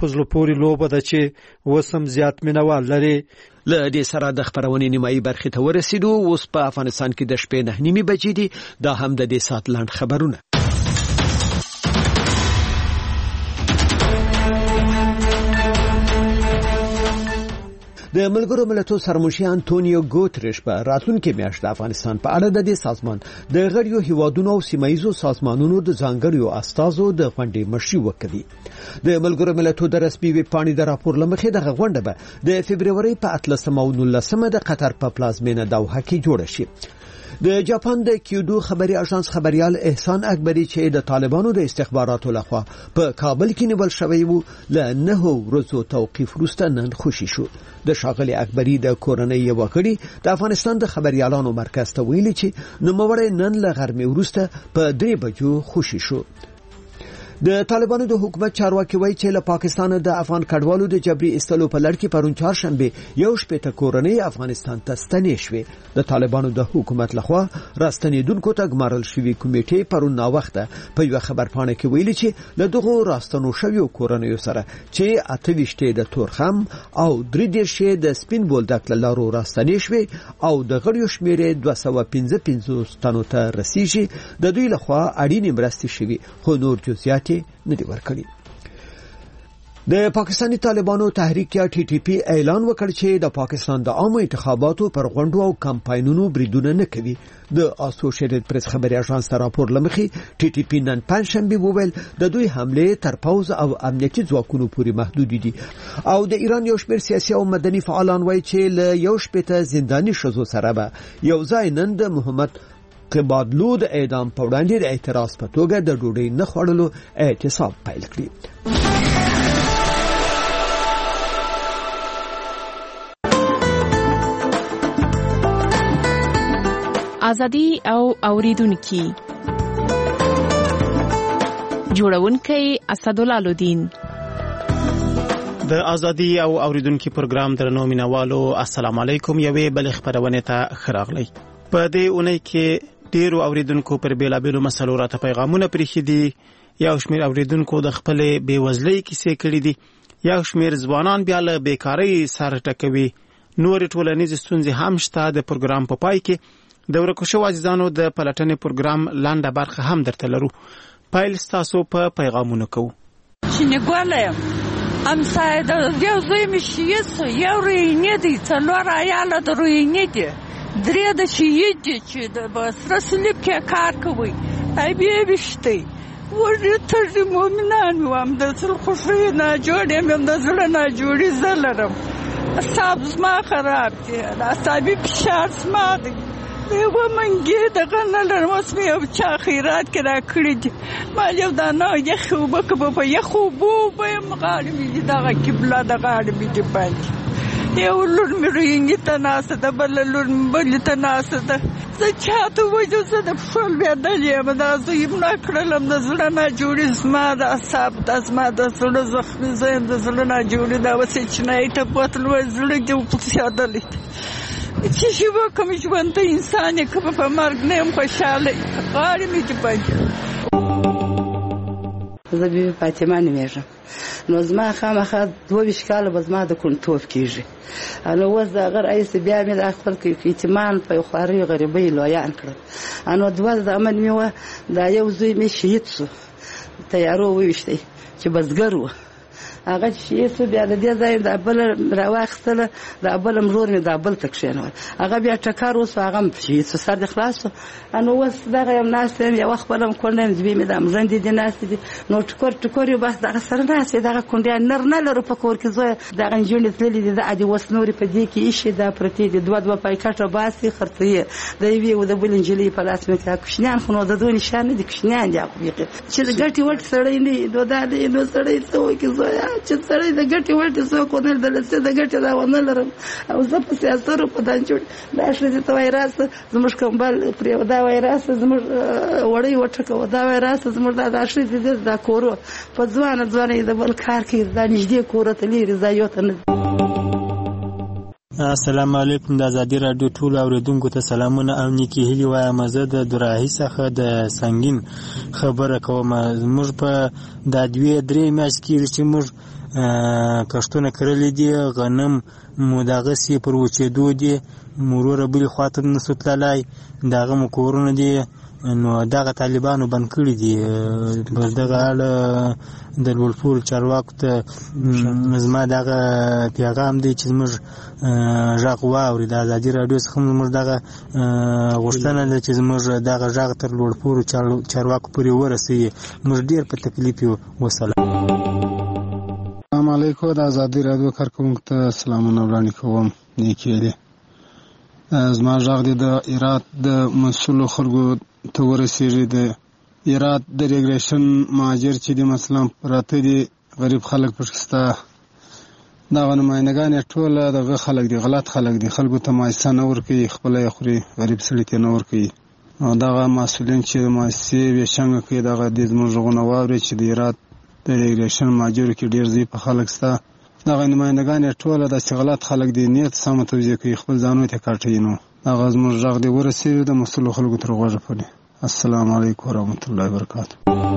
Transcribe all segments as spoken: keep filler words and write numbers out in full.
په زړه پورې لوبه ده چې وسم زیات مینوال لري. له دې سره د خبرونې نیمایي برخې ته ورسېدو. اوس په افغانستان کې د شپې نه نیمې بجې دي. دا هم د دې سات لاند خبرونه. د ملګرو ملتونو سرمشر انټونیو ګوتریش په راتلونکي میاشت د افغانستان په اړه د دې سازمان د غړیو هیوادونو او سیمایي سازمانونو د ځانګړو استازو د غونډې مشري وکړي. د ملګرو ملتونو د رسمي ویب پاڼې د راپور لمخې د غونډه به د فبرवरी په اتلسمه او نولسمه د قطر په پلازمینه دوحه کې جوړ شي. د جاپان د کیودو خبري اژانس خبريال احسان اکبری چې د طالبانو د استخباراتو لخوا په کابل کې نیول شوی وو له نه ورځو توقیف وروسته نن خوشي شو. د شاغلي اکبری د کورنۍ یو وکړي د افغانستان د خبريالانو مرکز ته ویلي چې نوموړی نن له غرمې وروسته په درې بجو خوشي شو. د طالبانو د حکومت چارواکي وایي چې له پاکستان د افغان کډوالو د جبري استلو په لړ کې پرون چهارشنبه یو شپږ کورنۍ افغانستان ته ستنې شوې. د طالبانو د حکومت لخوا راستنیدونکو ته ګمارل شوی کمیټې پرون نا وخته په یو خبر پاڼه کې ویلي چې له دغه راستنو شویو کورنۍ سره چې اته ویشته د تورخم او درې دیرشه د سپین بولدک لارو راستنې شوې او د غړیو شمیره دوه سوه پنځه پنځوس تنو ته رسیدي. د دوی لخوا اړینې مرستې شوي خو نور جزئیات نه دی ورکړي. د پاکستاني طالبانو تحریک یا ټي ټي پی اعلان وکړ چې د پاکستان د عامه انتخاباتو پر غونډو او کمپاینونو بریدونه نه کوي. د اسوسییټډ پریس خبري اژانس راپور لمخې ټي ټي پی نن پنځشنبه وویل د دوی حمله تر پوز او امنیتي ځواکونو پورې محدود دي او د ایران یو شمېر سیاسي او مدني فعالان وایي چې له یو شپته زنداني شذو سره به یو ځای نن د محمد قبادلو د اعدام په وړاندې د اعتراض په توګه د ډوډۍ نه خوړلو اعتصاب پیل کړی. ازادي او اوریدونکو جوړونکي اسدالله لودین. د ازادي او اوریدونکو پروګرام درنو مینوالو السلام علیکم. یوې بل خبرونه ته خراغلی. په دې اونۍ کې ډیرو اوریدونکو پر بیلابیلو مسلو راته پیغامونه پریښي دي. یو شمېر اوریدونکو د خپلې بیوزلۍ کیسې کړې دي. یو شمېر ځوانان بیا له بیکارۍ سر ټکوي. نور ټولنیز ستونزې هم شته. د پروګرام په پای کې د ورکو شوو عزیزانو د پلټنې پروګرام لنډه برخه هم درته لرو. پایل ستاسو په پیغامونو کوو. شینګوالم امسای د یو زوی مشیس یو رینې دي څلور عیاله د رینې دي درې د شهید دي چې د بسره سلیب کې کار کوي. ای بیا وشتي ورته تر مومنان وام د څل خوشي نه جوړې مې د زړه نه جوړې زلرم. اصحاب ما خراب دي. اصحابي فشار ما دي. یو منګي دغه نه لرم. اوس مې یو چا خیرات کې را کړی دي. ما یو دانه یخ اوبه که په یخ اوبه به یم غاړې مې دي دغه قبله د غاړې مې دي باندې. یو لور مې رینګي ته ناسته ده بله لور مې بلې ته ناسته ده. زه چاته وایو زه د پښو لوېدلې یم. دا زه یې مړه کړلم د زړه نه جوړې زما د اعصاب دا زما د زړه زخمي زه یم د زړه نه جوړې. دا اوس یې چینایي ته بوتل وایي زړه دې وپڅېدلی چې شي وکړم ژوند ته انسان یې که په مرګ نه یم خوشحاله غاړې مې دې باندې. زه بیبي فاطمه نومېږم. نو زما خامخا دوه ویشت کاله به زما د کونډتوب کېږي. نو اوس د هغه رئیس بیا مې د خپل یتیمان په یو خوارۍ غریبۍ لویان کړل. نو دوه زامن مې وه. دا یو زوی مې شهید شو تیارو وویشتی چې بزګر و. هغه چې شو بیا د دې ځای د بل راواخستله د بل مرور مې د بل ته کښېنول. هغه بیا ټکر وسو هغه هم شهید شو سر دې خلاص شو. نو اوس دغه یم ناسته یم یوه خپله م کونډه یم زوی مې دا مژندې دي ناستې دي. نو ټکور ټکور یو بس دغه سره ناست دغه کونډیان نر نه لرو په کور کې زویه دغه نجونې تللې دي دا دي اوس نورې په دې کې ایښې دا پرتې دي دوه دوه پایکټه باسي خرڅوي د یوې او د بلې نجلۍ په لاس مې کړه. کوچنیان خو نو د دوی نشان نه دي کوچنیان دي هغه بیخي چې د ګټې وټ سړی نه وي نو دا دی نو سړی څه وکړي زویه چې سړی د ګټې وټې څوک ونه لیدلی د ګټې دا ونه لرم او زه په سیاستو په دان جوړ دا ښځې ته وایي راسه زموږ کمبل پرې دا وایي راسه زموږ وړۍ وټکوه دا وایي راسه زموږ دا دا ښځې دي دا کورو په ځوانه ځوانه یې د بل کار کوي دا نږدې کورو ته لرې ځایو ته نه السلام علیکم. د ازادي رادیو ټول اوریدونکو ته سلامونه او نیکی هیلی وایم. زه د دراهي څخه د سنگین خبره کوم. موږ په د دوی درې میاشتې کې چې موږ کښتونه کړلي دي، غنم مو دغه سی پر وچېدو دي، مرور بل خاطر نسو تلای دغه مو کورونه دي. نو دغه طالبانو بند کړی دي. پر دغه اړه د لوړپول چارواکو ته زما دغه پیغام دی چې موږ غږ واوري. د ازادي رادیو څخه موږ دغه غوښتنه ده چې موږ دغه غږ تر لوړپول چارواکو پورې ورسوي. موږ ډیر په تکلیف یو. وسلام. السلام علیکم. د ازادي رادیو کارکونکو ته سلامونه وړاندې کوم. نیکی دی. زما غږ دی د ایرات د مسؤلو خلکو ته ورسېږي. د ایرات د ریګریشن مهاجر چې دي مثلا پراته دي، غریب خلک پکې شته، دغه نمایندګان یې ټوله دغه خلک دي، غلط خلک دي، خلکو ته مؤسسه نه ورکوي، خپله یې خوري، غریب سړي ته نه ورکوي. او دغه مسؤلین چې د مؤسسې ویشنګه کوي دغه دې زموږ غږونه واوري چې د ایرات د ریګریشن مهاجرو کې ډېر ضعیفه خلک شته. دغه نمایندګان یې ټوله داسې غلط خلک دي، نیت سمه توجیه کوي، خپل ځانونه ته کاټوي. نو هغه زموږ غږ دی ورسېږي د مسؤلو خلکو تر غوږه پورې. السلام علیکم ورحمۃ اللہ وبرکاتہ.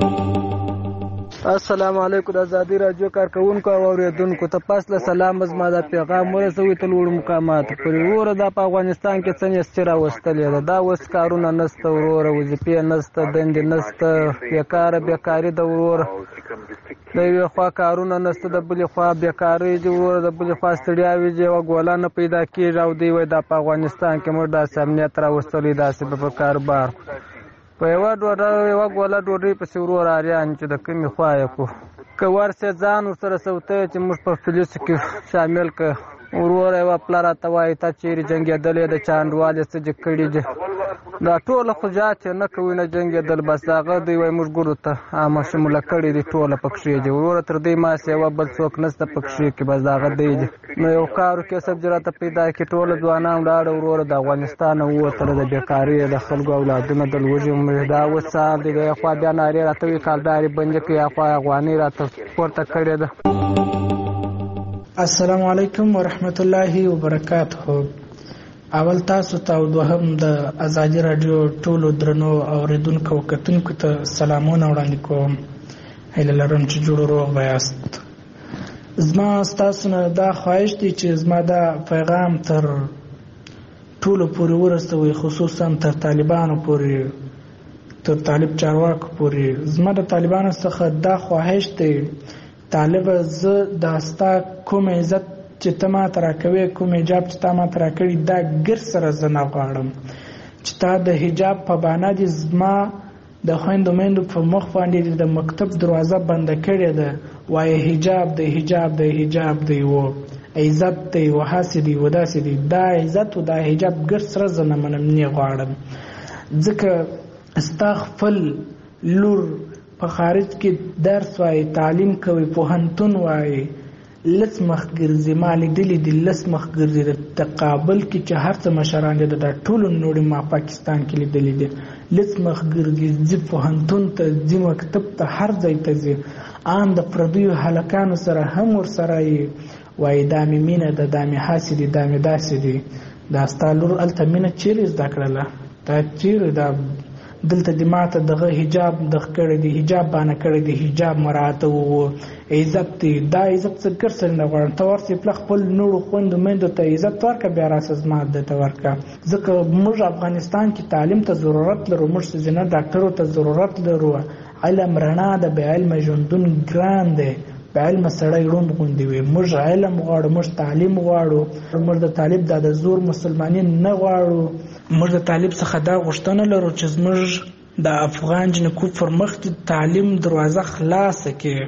السلام علیکم. د ازادي رادیو کارکونکو او اوریدونکو ته پاسله سلام. زما د پیغام ورسوي ته لوړ مقامات پورې. وروره دا په افغانستان کې څنګه ستره وستلې ده، دا اوس کارونه نشته، وروره وظیفې نشته، دندې نشته، بیکاره بیکاري د وروره د یوې خوا کارونه نشته، د بلې خوا بیکاري دي، وروره د بلې خوا ستړیاوې دي، یوه ګوله نه پیدا کېږي. او دوی وایي دا په افغانستان کې موږ داسې امنیت راوستلی، داسې به په کاروبار په یوه ډوډۍ یوه ګوله ډوډۍ پسې ورور اریان چې د کومې خوا یې کړو، که ورسې ځان ورسره سوتی چې موږ په فلسو کې شامل کړه. وروره یوه پله راته وایي تا چیرې جنګېدلی د چا انډوال یې څه دې کړي دي. دا ټوله خو جات یې نه کوي، نه جنګېدل، بس هغه دوی وایي موږ ګورو ته عامه شموله کړي دي، ټوله پکښې دي. وروره تر دوی ماسې یوه بل څوک نشته پکښې کې، بس هغه دی دي. نو یو کارو کسب چې راته پیدا کړي، ټوله ځوانان ولاړه وروره د افغانستان نه ووتله، د بیکارۍ د خلکو اولادونه د لوږې دا اوس سهار دی. د یوې خوا بیا نارې راته وایي کالدارې بندې کړي، یا خوا افغانۍ راته پورته کړې ده. السلام علیکم ورحمت الله وبرکاته. اول تاسو ته او دوهم د ازادي رادیو ټولو درنو اوریدونکو او کتونکو ته سلامونه وړاندې کوم. هیله لرم چې جوړ روغ به یاست. زما ستاسو نه دا خواهش دی چې زما دا پیغام تر ټولو پورې ورسوئ، خصوصا تر طالبانو پورې، تر طالب چارواکو پورې. زما د طالبانو څخه دا خواهش دی، طالب زه دا ستا کوم عزت چې ته ماته راکوې، کوم حجاب چې تا ماته راکړي، دا ګر سره زه نه غواړم چې تا د حجاب په بهانه دې زما د خویندو میندو په مخ باندې د مکتب دروازه بنده کړې ده، وایي حجاب دی حجاب دی حجاب دی و عزت دی و هسې دی و داسې دی. دا عزت و دا حجاب ګر سره زه نه منم، نه غواړم. ځکه ستا خپل لور په خارج کې درس وایي، تعلیم کوي، پوهنتون وایي، لس مخ ګرځي. ما لیدلي دي لس مخ ګرځي. د تقابل کې چې هر څه مشران دي د ټولو نوړې ما پاکستان کې لیدلي دي، لس مخ ګرځي، ځي پوهنتون ته، ځي مکتب ته، هر ځای ته ځي. ان د پردیو هلکانو سره هم ورسره یې وایي دا مې مینه ده، دا مې هسې دي، دا مې داسې دي. دا ستا لور هلته مینه چیرې زده کړله؟ دا چیرې دا دلته د ماته دغه حجاب دغه کړی دی، حجاب باندې کړی دی، حجاب مراته و عزت دی. دا عزت څه ګر سره نه غواړم. ته ورسې پله خپل نورو خویندو میندو ته عزت ورکړه، بیا راسه زما ده ته ورکړه. ځکه موږ افغانستان کې تعلیم ته ضرورت لرو، موږ ښځینه ډاکټرو ته ضرورت لرو. علم رڼا ده، بې علمه ژوندون ګران دی. بې علمه سړی ړوند غوندې وي. موږ علم غواړو، موږ تعلیم غواړو، موږ د طالب دا د زور مسلماني نه غواړو. موږ د طالب څخه دا غوښتنه لرو چې زموږ د افغان جنکو پر مخ د تعلیم دروازه خلاصه کړي.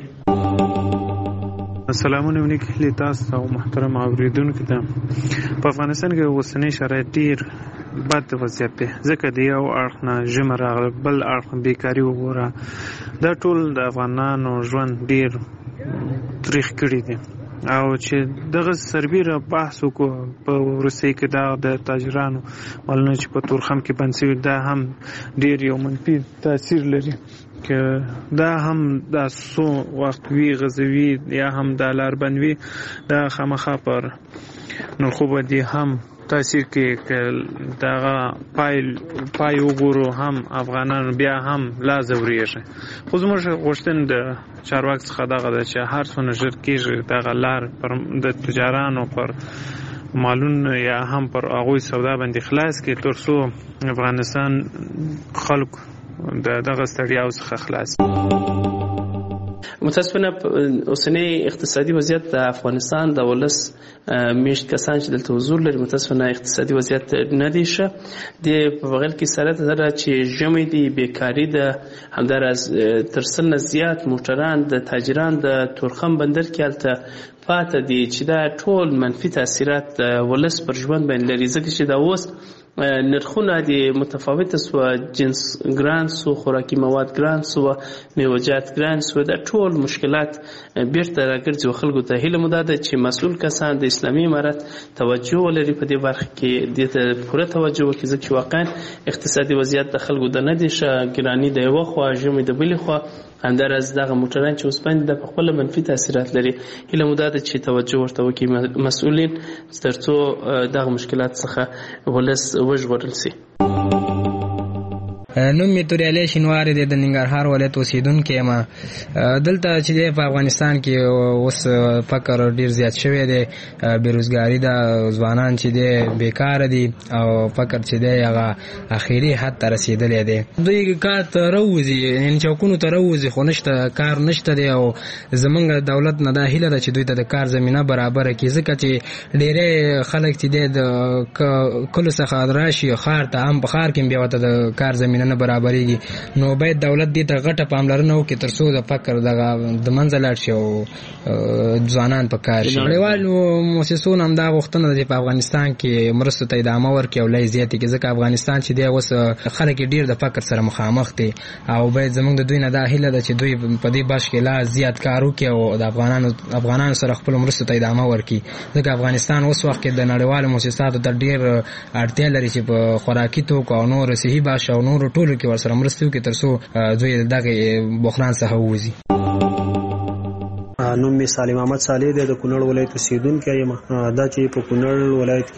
سلامونه ولیکي تاسو او محترم اوریدونکو ته. په افغانستان کې اوسنی شرایط ډیر بد وضعیت دی، ځکه د یو اړخ نه ژمی راغله، بل اړخ بیکاري وګوره. دا ټول د افغانانو ژوند ډیر تریخ کړی دی. او چې دغه سربیره بحث وکړو په روسیې کې دا د تاجرانو مالونه چې په تورخم کې بند شوي، دا هم ډیر یو منفي تاثیر لري که دا هم دا سو وخت وی غزوی یا هم دا لاربند وی دا خامخا پر نرخو باندې هم تاثیر کوي که دا پای پای وګورو هم افغانانو بیا هم لا ځورېږي. خو زموږ غوښتنه د چارواکو څخه دغه ده چې هر څونه ژر کېږي دغه لار پر د تجارانو پر مالونو یا هم پر هغوی سودا باندې خلاص کړي تر څو افغانستان خلکو د دغه ستړیاو څخه خلاص. متاسفانه اوسنی اقتصادي وضعیت د افغانستان د ولس میشت کسان چې دلته حضور لري متاسفانه اقتصادي وضعیت نه دی ښه. د په بغل کې سره ده چې ژمی دی بیکاری ده همداراز تر سل نه زیات موټران د تاجران د تورخم بندر کې هلته پاته دي چې دا ټول منفي تاثیرات د ولس پر ژوند باندې لري ځکه چې دا اوس نرخونه دي متفاوته سو جنس ګران سو خوراکي مواد ګران سو میوجات ګران سو دا ټول مشکلات بیرته راګرځي خلکو ته هیله مو ده چې مسؤل کسان د اسلامي امارت توجه ولري په دې برخه کې د ته پوره توجه وکړي ځکه واقعا اقتصادي وضعیت د خلکو د نه دي ښه ګرانی د یو خو ژمي د بلې خو همداراز دغه موټران چې اوس باندې د خپل منفي تاثیرات لري هیله مو ده چې توجه ورته وکړي مسؤلین ترڅو دغه مشکلات څخه ولس وژغورل شي. نوم می توري علي شینواری د ننګرهار ولایت اوسیدونکو یم. دلته چې په افغانستان کې اوس فقر ډیر زیات شوی دی، بیروزګاری ده، ځوانان چې دی بیکار دي او فقر چې دی هغه اخیری حد ته رسیدلی دی. دوی کار ته راوځي یعنې چوکونو ته راوځي خو نشته کار نشته دی او زمونږ دولت نه دا هیله ده چې دوی ته د کار زمینه برابره کړي ځکه چې ډیری خلک چې دی د کلو څخه راشي ښار ته هم په ښار کې بیا ورته د کار زمینه نه برابرېږي نو باید دولت دې ته غټه پاملرنه وکړي تر څو د فقر دغه د منځه لاړ شي او ځوانان په کار شي. نړیوالو مؤسسو هم دا غوښتنه ده چې په افغانستان کې مرستو ته ادامه ورکړي او لا یې زیاتې کړي ځکه افغانستان چې دی اوس خلک ډېر د فقر سره مخامخ دي او باید زموږ د دوی نه دا هیله ده چې دوی په دې بخش کې لا زیات کار وکړي او د افغانانو افغانانو سره خپلو مرستو ته ادامه ورکړي ځکه افغانستان اوس وخت کې د نړیوالو مؤسساتو ته ډېر اړتیا لري چې په خوراکي توکو او نور صحي باشه او نورو ټولو کې ورسره مرسته وکړي تر څو دوی دغه بحران څخه ووځي. نوم می سالم احمد صالح دی د کونړ ولایت اوسیدونکی یم. دا چې په کونړ ولایت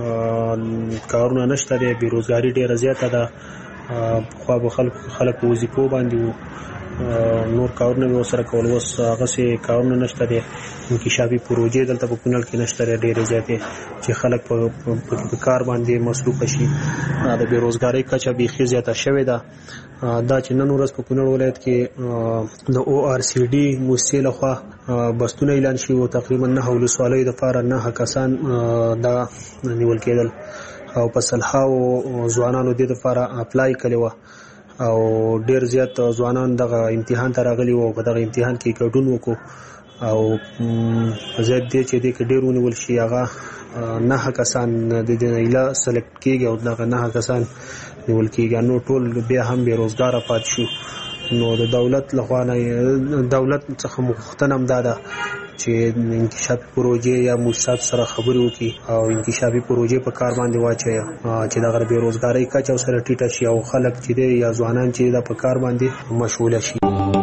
کې کارونه نشته دی، بیروزګاري ډیره زیاته ده، خو به خلک خلک په وظیفو باندې نور کارونه مې ورسره کول، اوس هغسې کارونه نشته دی. انکشافي پروژې دلته په کونړ کې نشته دی ډېرې زیاتې چې خلک په کار باندې مصروفه شي. د بیروزګارۍ کچه بیخي زیاته شوې ده. دا چې نن ورځ په کونړ ولایت کې د او آر سی ډي موسسې لخوا بستونه اعلان شوي وو، تقریبا نهه ولسوالیو دپاره نهه کسان دا نیول کېدل او په سلهاوو ځوانانو دې دپاره اپلای کړې وه او ډیر زیات ځوانان دغه امتحان ته راغلي وو، په دغه امتحان کې ګډون وکړو او زیات دی چې دې کې ډیر ونیول شي هغه نهه کسان د دې نه ایله سلیکټ کېږي او دغه نهه کسان نیول کېږي. نو ټول بیا هم بېروزګاره پاتې شو. نو د دولت لخوا نه دولت څخه غوښتنه هم دا ده چې انکشافي پروژې یا موسسات سره خبرې وکړي او انکشافي پروژې په کار باندې واچوي چې دغه بېروزګارۍ کچه ورسره ټیټه شي او خلک چې دی یا ځوانان چې دا په کار باندې مشغوله شي.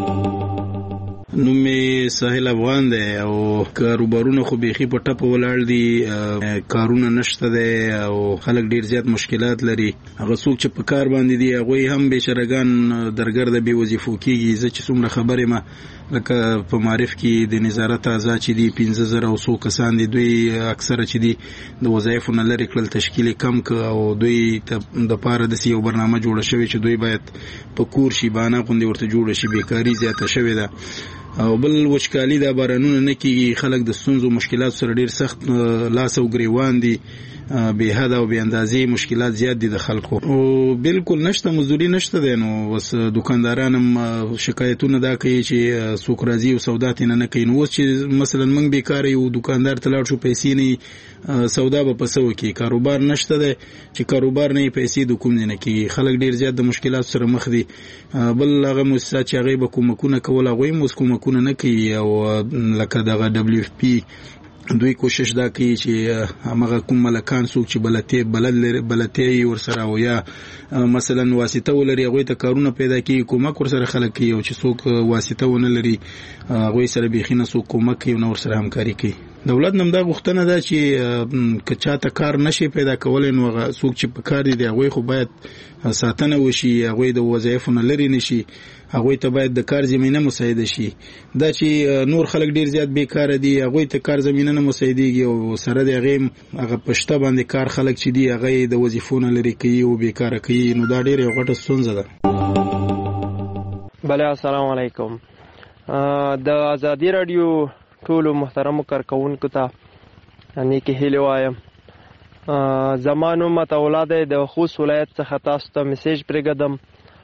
نوم می ساحل افغان دی او کاروبارونه خو بیخي په ټپه ولاړ دي، کارونه نشته دی او خلک ډیر زیات مشکلات لري. هغه څوک چې په کار باندې دي هغوی هم بېچارهګان درګرده بې وظیفو کېږي. زه چې څومره خبر یم لکه په معرف کې د نظارت اعضا چې دي پنځه زره او څو کسان دي، دوی اکثره چې دي د وظایفو نه لرې کړل، تشکیل یې کم کړ او دوی دپاره داسې یو برنامه جوړه شوې چې دوی باید په کور شي، بانه غوندې ورته جوړه شي. بیکاري زیاته شوې ده او بل وچکالي دا بارانونه نه کېږي. خلک د ستونزو مشکلاتو سره ډېر سخت لاس او ګریوان دي، بې حده او بې اندازې مشکلات زیات دي د خلکو او بالکل نشته، مزدوري نشته دی. نو بس دکانداران هم شکایتونه دا کوي چې څوک راځي او سودا ترېنه نه کوي. نو اوس چې مثلا موږ بیکاره یو دکاندار ته لاړ شو، پیسې نه سودا به په څه وکړي، کاروبار نشته دی چې کاروبار نه پیسې د کوم ځای نه کېږي. خلک ډېر زیات د مشکلاتو سره مخ دي. بل هغه مؤسسات چې هغوی به کومکونه کول هغوی هم اوس کومکونه نه کوي او لکه دغه ډبلیو اف پي دوی کوشش دا کوي چې هغه کوم ملکان څوک چې بلته بلد لري بلته ورسره او یا مثلا واسطه ولري هغه ته کارونه پیدا کوي کومک ورسره خلک کوي او چې څوک واسطه ونه لري هغه سره بيخینه څوک کومک کوي نو ورسره همکاري کوي. دولت نم دا غوښتنه ده چې کچا ته کار نشي پیدا کولای نو هغه څوک چې په کار دي هغه خو باید ساتنه وشي هغه د وظایفونو لري نشي هغه ته باید د کار زمينه مساعده شي. دا چې نور خلک ډیر زیات بیکار دي هغه ته کار زمينه نه مساعديږي او سره د هغه هغه پښته باندې کار خلک چې دي هغه د وظیفونو لري کوي او بیکار کوي نو دا ډیره غټه ستونزه ده. بله السلام علیکم. د ازادي رادیو ټول محترم کارکونکو ته نیکی هیله وایم. زمانو متولاده د خوست ولایت څخه تاسو ته میسج پرېږدم.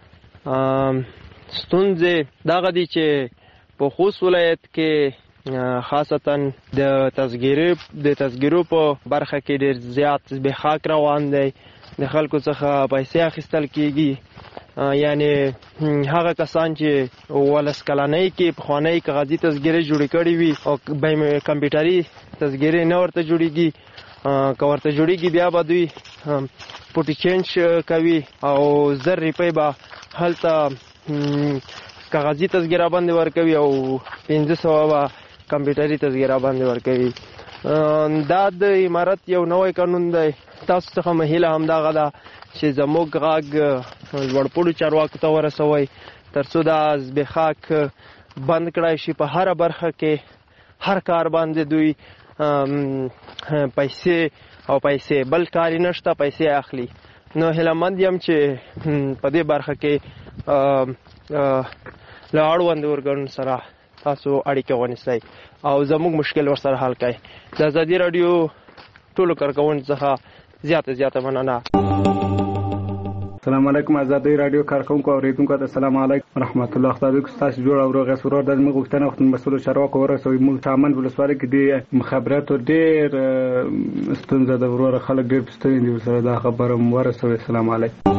ستونزې دغه دي چې په خوست ولایت کې خاصتا د تذکیرو د تذکیرو په برخه کې ډېر زیات زبېښاک روان دی. د خلکو څخه پیسې اخیستل کېږي یعنی هغه کسان چې ولس کلنۍ کې پخوانۍ کاغذي تذکیرې جوړې کړې وي او کمپیوټري تذکیرې نه ورته جوړېږي که ورته جوړېږي بیا به دوی پوټي چینج کوي او زر روپۍ به هلته کاغذي تذکیره باندې ورکوي او پنځه سوه به کمپیوټري تذکیره باندې ورکوي. دا د امارت یو نوی قانون دی. تاسو څخه مهیله همدغه ده چې زموږ غږ لوړپوړو چارواکو ته ورسوئ تر څو دا زبېښاک بند کړای شي. په هره برخه کې هر کار باندې دوی پیسې او پیسې بل کار نشته پیسې اخلي. نو هیلهمند یم چې په دې برخه کې له اړوندو ارګانونو سره تاسو اړیکه ونیسئ او زموږ مشکل ورسره حل کړئ. د ازادي راډیو ټولو کارکوونکو څخه زیاته زیاته مننه. السلام علیکم ازادي رادیو کارکونکو اوریدونکو ته السلام علیکم رحمت الله. خدای دې تاسو جوړ او روغ سرور د موږ غوښتنه وخت مسؤل چارواکو ورسوي. موږ چامن ولسوالۍ کې د مخابراتو ډېر ستونزه د ورور خلک ډېر ستونزې دي سره دا خبره ورسوي. السلام علیکم.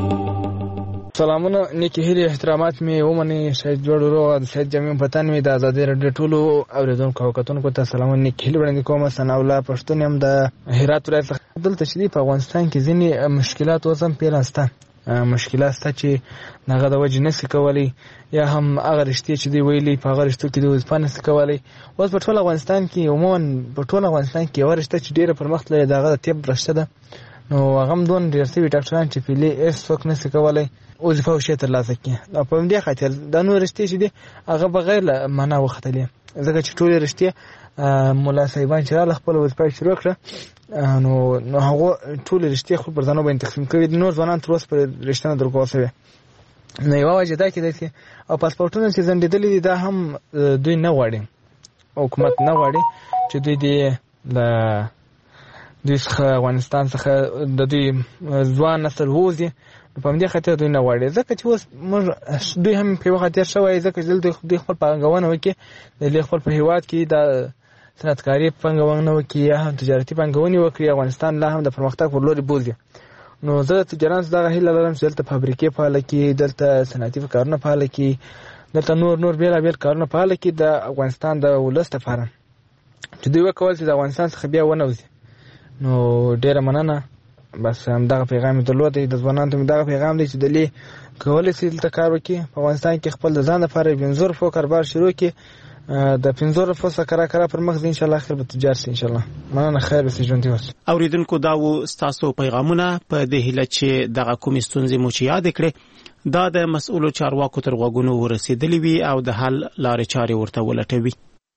سلامونه نیکی هیله احترامات می ومني شاید جوړ ورو د شاید جمعي پتن می د ازادي رادیو ټولو اوریدونکو او کتونکو ته سلامونه نیکی هیله وړاندې کوم. سنا الله پښتون هم د هرات ولایت دلته چې په افغانستان کې ځینې مشکلات وزم پیرانسته مشکلات ست چې هغه د وجه نسی کولی یا هم هغه رښتیا چې دی ویلي په هغه رښتو کې د وځپانه نسی کولی. اوس په ټول افغانستان کې عموما په ټول افغانستان کې ورشته چې ډیره پرمخت لري دغه د طب رشته ده نو هغه هم دون ډیر سوي ډاکټران چې پیلي اس څوک نسی کولی وظیفه وشي تر لاسه کې. نو په دې خاطر د نو رښتیا چې دی هغه بغیر معنا وختلې ځکه چې ټول رښتیا مولا صاحبان چې له خپل وظیفه شروع کړه نو نو هغه ټول رښتیا خپل پر ځانو باندې تقسیم کړي. د نور ځوانان تر اوسه پر رښتیا نه درکوسوي. نو یو وجه دا کې دی او پاسپورتونه چې زندېدلې دي دا هم دوی نه غواړي حکومت نه غواړي چې دوی دې د دوی څخه افغانستان څخه د دوی ځوان نسل ووځي. په دې خاطر دوی نه غواړي ځکه چې اوس موږ دوی هم په وخت تیر شوی ځکه چې دوی خپل پانګونه وکړي د خپل په هیواد کې د صنعتکاري پانګونه وکړي یا هم تجارتي پانګونه وکړي افغانستان لا هم د پرمختګ پر لور بوزي. نو زه تجارت دغه هیله لرم چې دلته فابریکې فعال کړي دلته صنعتي کارونه فعال کړي دلته نور نور بیلابیل کارونه فعال کړي د افغانستان د ولس لپاره چې دوی وکول چې د افغانستان څخه بیا ونوځي. نو ډیره مننه. بس هم دغه پیغام درلود د ځوانانو ته دغه پیغام دی چې دلی کولای شي دلته کار وکړي په افغانستان کې خپل د ځان لپاره بنزور فو کاروبار شروع کړي د بنزور فو سره کرا کرا پر مخ ان شاء الله خیر به تجارت شي ان شاء الله. مننه خیر به ژوند وس. اوریدونکو دا و تاسو پیغامونه په دې هیله چې دغه کوم ستونزې مو چې یاد کړئ دا د مسؤلو چارواکو تر غوږونو ورسېدلې وي او د حل لارې چارې ورته ولټوي.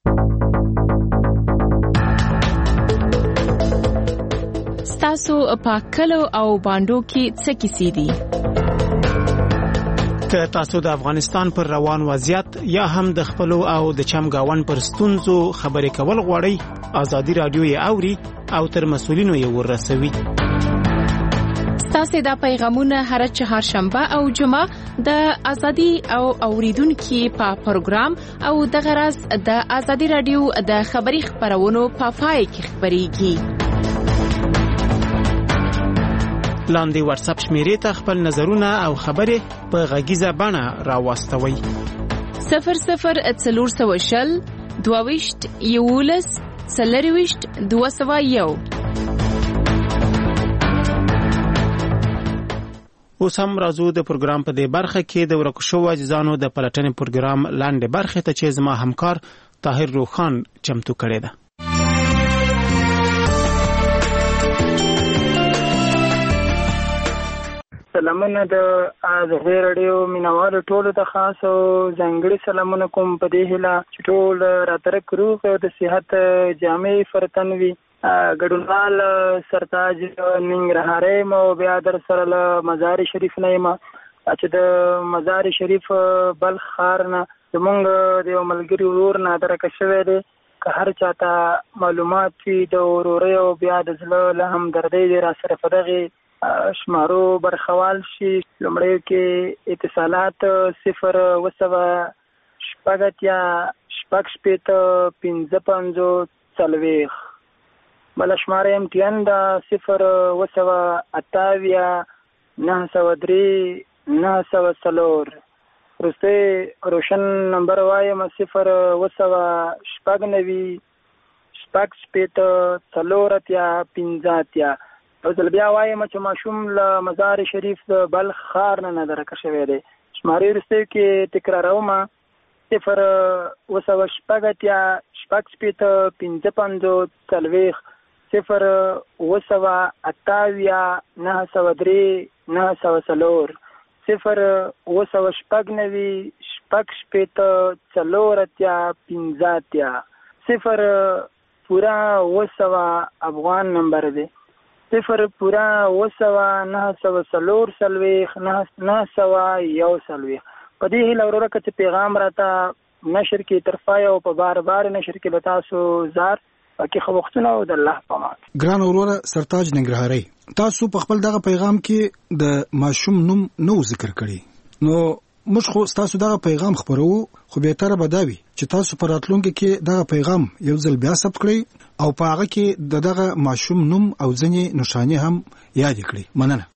تاسو په کلو او باندو کې څه کیسې دي؟ که تاسو د افغانستان پر روان وضعیت یا هم د خپل او د چمګاون پر ستونزو خبرې کول غواړئ ازادي رادیو یې اوري او تر مسؤلینو یې ورسوي. تاسو دا پیغامونه هر چهارشنبه او جمعه د ازادي او اوریدونکو په پروګرام او د غرض د ازادي رادیو د خبري خبرونو په فای کې خبريږي. لاندې واتس اپ شمیرې ته خپل نظرونه او خبرې په غږیزه بڼه راوستوي. صفر صفر اتلور سوشل دوويشت یولس څلرویشت دوه سوه یو. اوس هم راځو د پروګرام په دې برخه کې د ورکو شوو عزیزانو د پلټنې پروګرام لاندې برخه ته چې زما همکار طاهر روخان چمتو کړی ده. سلامونه د آزادي رادیو مینوالو ټولو ته خاص او ځانګړي سلامونه کوم په دې هیله چې ټول راترک روغ او د صحت جامع فرتن وي. ګډونوال سرتاج ننګرهاري مو بیا در سره له مزار شریف نه یم چې د مزار شریف بلخ ښار نه زمونږ د یو ملګري ورور نه درکه شوی دی. که هر چاته معلومات وي د ورورۍ او بیا د زړه له همدردۍ دی را سره په دغې شمارو برخوال شي. لومړی کې اتصالات صفر اوه سوه شپږ اتیا شپږ شپېته پنځه پنځوس څلوېښت. بله شماره ایم ټي ان ده صفر اوه سوه اته نه سوه درې نه سوه څلور. وروستی روشن نمبر وایم صفر اوه سوه شپږ نوي شپږ شپېته څلور اتیا پنځه اتیا. یو ځل بیا وایم چې ماشوم له مزار شریف د بلخ ښار نه درکه شوی دی. شمارې وروستیو کې تکراروم صفر اوه سوه شپږ اتیا شپږ شپېته پنځه پنځوس څلوېښت. صفر اوه سوه اته نه سوه درې نه سوه څلور. صفر اوه سوه شپږ نوي شپږ شپېته څلور اتیا پنځه اتیا. صفر پورا اوه سوه افغان نمبر دی. صفر پورا اوه سوه نه سوه څلور څلوېښت نه سوه یو څلوېښت. په دې هیله وروره که چې پیغام راته نشر کې ترفای او په بار بار نشر کې له تاسو زار پکې خو وختونه او د الله په امان. ګران وروره سرتاج ننګرهاري، تاسو په خپل دغه پیغام کې د ماشوم نوم نو ذکر کړی، نو موږ خو تاسو دغه پیغام خبرو خو به تر بداوي چې تاسو پر راتلونکي کې دغه پیغام یو ځل بیا ثبت کړئ او په هغه کې د دغه ماشوم نوم او ځینې نښانې هم یاد کړئ. مننه.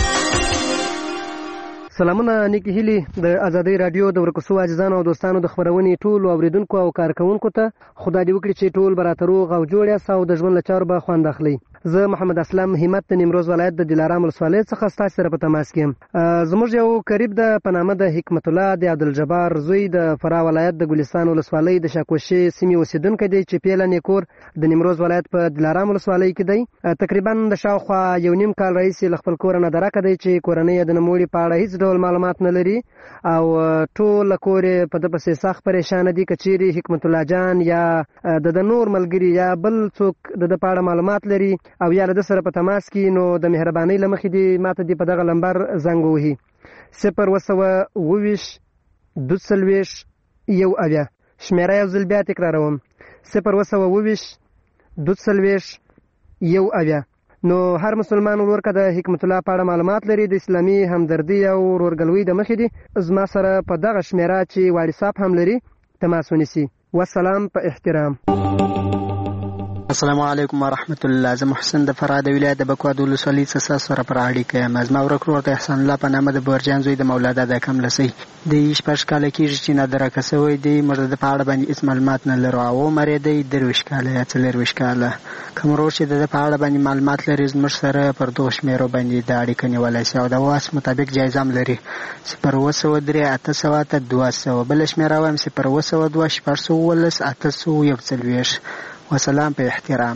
سلامونه نیکی هیلی د آزادۍ رادیو د ورکوسو عزیزانو او دوستانو د خبرونې ټول اوریدونکو او کارکونکو ته خدای دې وکړي چې ټول برابر روغ او جوړ یاست او د ژوند له چارو به خوند اخلي. زه محمد اسلام همت د نیمروز ولایت د دلارام ولسوالۍ څخه ستاسو سره په تماس کې یم. زموږ یو قریب د پنامه د حکمت الله د عبدالجبار زوی د فراه ولایت د ګلستان ولسوالۍ د شاکوشي سیمې اوسیدونکی دی چې پیله نیکور د نیمروز ولایت په دلارام ولسوالۍ کې دی. تقریبا د شاوخوا یو نیم کال راهیسې له خپل کور نه درکه دی چې کورنۍ د نوموړي په اړه هیڅ ډول معلومات نه لري او ټول کور په د پسې سخت پریشان دي. کچيري حکمت الله جان یا د نور ملګری یا بل څوک د د پاړه معلومات لري او یا له سره په تماس کې نو د مهرباني لمخې دی ماته دی په دغه لمبر زنګ وهي صفر وسوه وویش دو سلویش یو اویا. شمیره یو ځل بیا تکراروم صفر وسوه وویش دو سلویش یو اویا. نو هر مسلمان ورور که د حکمت الله په اړه معلومات لري د اسلامي همدردي او ورورګلوي د مخې دی زما سره په دغه شمیره چې واتساپ هم لري تماس ونیسي. والسلام په احترام. السلام علیکم ورحمت الله. زه محسن د فراه د ولایت د بکوا د ولسوالۍ څخه سره پر اړیکه یم. زما ورک ورور د احسان الله په نامه د بورجان زوی د مولا دادا کملسی د شپږ کاله کېږي چې نادرکه سوی دی. موږ د په اړه باندې هېڅ معلومات نه لرو او عمر یې دی درویشت کاله یا څلېرویشت کاله. کوم ورور چې د ده په اړه باندې معلومات لري زموږ سره پر دغو شمېرو باندې د اړیکه نیولی شي او د واس مطابق جایزه هم لري صفر اوه سوه درې اته سوه اته دوه سوه. بله شمېره وایم صفر اوه سوه دوه شپږ سوه اوولس اته سوه یو څلوېښت. وسلام په احترام.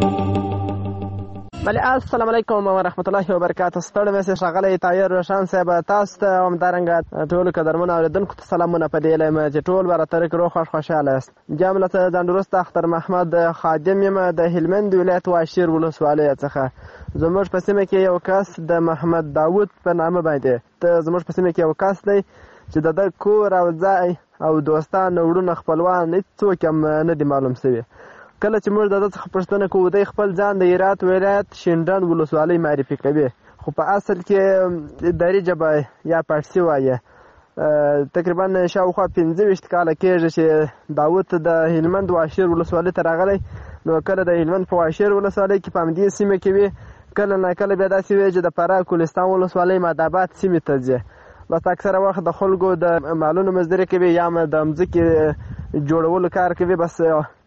بله السلام علیکم ورحمت الله وبرکاته. ستړی مې ښاغلی طاهر روشن صاحب تاسو ته همدارنګه ټولو قدرمنو اورېدونکو ته سلامونه په دې یم چې ټول به راته روغ خوښ خوشحاله یاست. جملة ځانډروست اختر محمد خادم یم د هلمند ولایت واشیر ولسوالۍ څخه. زموږ په سیمه کې یو کس د محمد داود په نامه باندې زموږ په سیمه کې یو کس دی چې د ده کور او ځای او دوستان وروڼه خپلوان هېڅوک هم نه دي معلوم شوي. کله چې موږ د ده څخه پوښتنه کوو دی خپل ځان د هرات ولایت شینډنډ ولسوالۍ معرفي کوي خو په اصل کې دري ژبه یا پارسي وایي. تقریبا شاوخوا پنځه ویشت کاله کېږي چې داود د هلمند واشیر ولسوالۍ ته راغلی. نو کله د هلمند په واشیر ولسوالۍ کې په همدې سیمه کې وي کله نه کله بیا داسې وي چې د فراه ګلستان ولسوالۍ ماداباد سیمې ته ځي. بس اکثره وخت د خلکو د مالونو مزدوري کوي یا د مځکې جوړولو کار کوي. بس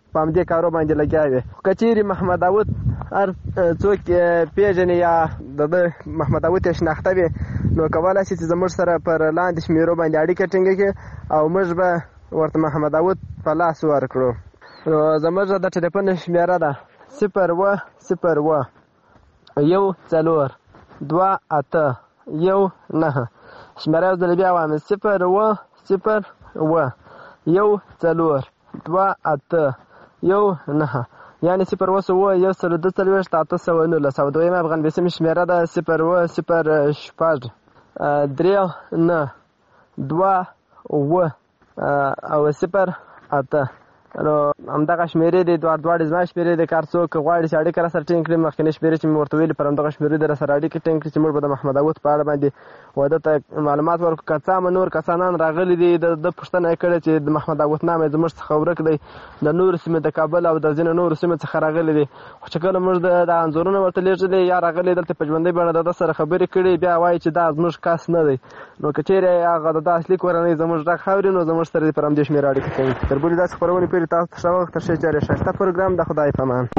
په همدې کارو باندې لګیا وي. کچېرې محمد داود هر څوک پیژني یا د محمد داود یې شناخته وي نو کولی شي چې زموږ سره پر لاندې شمیرو باندې اړیکه ټینګه کړي او موږ به ورته محمد داود په لاس ورکړو. نو زموږ د ټلیفون شمیره ده صفر اوه صفر اوه یو څلور دوه اته یو نهه. شمیره یو ځل بیا وایم صفر اوه صفر اوه یو څلور دوه اته یو نهه، یعنې صفر اوه اوه یو سل دوه څلوېښت اته سوه نولس. او دویمه افغان بیسیم شمیره ده صفر اوه صفر شپږ درې نه دوه اوه او صفر اته. نو همدغه شمیرې دي دواړه دواړه زما شمیرې دي. کار څوک غواړي چې اړیکه راسره ټینګ کړي مخکینۍ شمیرې چې مې ورته ویلې پر همدغه شمیرې دې راسره اړیکه ټینګ کړي چې موږ به د محمد داود په اړه باندې واده ته معلومات ورکړو. که څه هم نور کسانان راغلي دي د پوښتنه یې کړې چې د محمد داود نام یې زموږ څخه ورک دی، د نورو سیمې د کابل او د ځینو نورو سیمې څخه راغلي دي. خو چې کله موږ د انځورونه ورته لېږلي یا راغلي دلته په ژوندۍ بڼه د ده سره خبرې کړي بیا وایي چې دا زموږ کس نه دی. نو که چېرې هغه د ده اصلي کورنۍ زموږ غږ اوري نو زموږ سره دې پر همدې شمېره اړیکه ټینګ کړي. تر بلې داسې خپرونې پورې تاسو ته ښه وخت. تر ښې چارې ښایسته پروګرام د خدای په امان.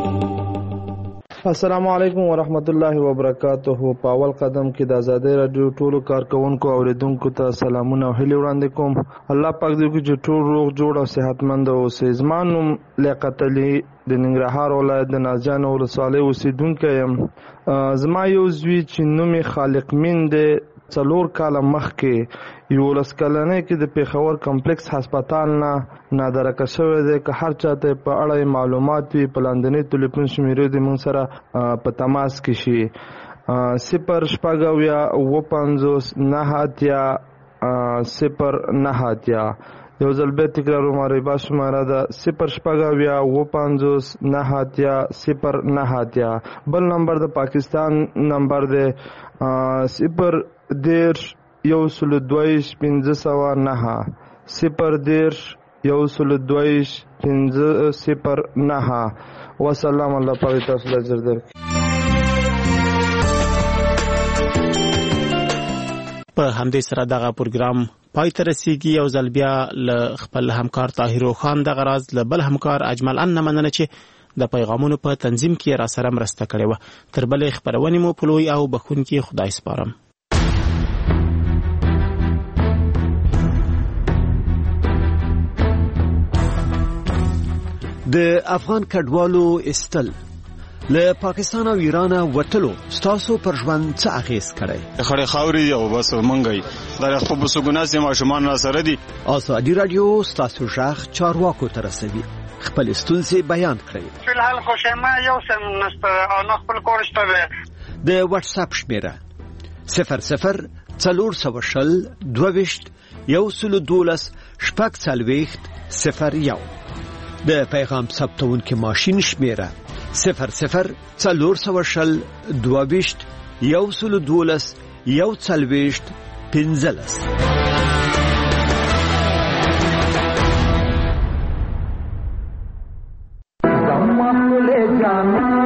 السلام علیکم ورحمت الله وبرکاته. په اول قدم کې د آزادۍ راډیو ټولو کارکونکو او اوریدونکو ته سلامونه او هیلې وړاندې کوم. الله پاک دې وکړي چې ټول روغ جوړ او صحتمند اوسئ. زما نوم لیاقت علي د ننګرهار ولایت د نازجان ولسوالۍ اوسېدونکی یم. زما یو زوی چې نوم یې خالق مین دی څلور کاله مخکې یولس کلنۍ کې د پېښور کمپلیکس هسپتال نه نادرکه شوی دی. که هر چاته په اړه معلومات وي په لاندنۍ ټلیفون شمیرې دې موږ سره په تماس کې شي. صفر شپږ اویا اوه پنځوس نهه اتیا صفر نهه اتیا. یو ځل بیا تکراروم. عربا شماره ده صفر شپږ اویا اوه پنځوس نهه اتیا صفر نهه اتیا. بل نمبر د پاکستان نمبر دی صفر دېرش یو سلو دویش پنځه سوه نهه صفر دېرش یو سلو دویش پنځه صفر نهه. وسلام. الله پاک تاسو له اجر درکړي. په همدې سره دغه پروګرام پای ته رسیږي. یو ځل بیا له خپل همکار طاهر خان دغه راز له بل همکار اجمل ان نه مننه چې د پیغامونو په تنظیم کې را سره مرسته کړې وه. تر بلې خپرونې مو په لوی او بخښونکي خدای سپارم. د افغان کډوالو استل له پاکستان او ایران وټلو ستاسو پر ژوند څه اغیز کړی؟ خړې خاوري او بس منګي دا خو په سګوناسي ماشومان را سره دي. ازادي رادیو ستاسو ژغ چارواکو ته رسوي. خپل ستونزې بیان کړئ. فلحال خوشما یو سم نست او نو خپل کورشته د واتس اپ شمیره صفر صفر څلور سوه شل دوه ویشت یو سلو دولس شپږ څلوېښت صفر یو. د پیغام ثبتونکي ماشین شمیره صفر صفر څلور سوه شل دوه ویشت یو سلو دولس یو څلوېښت پنځلس. جانا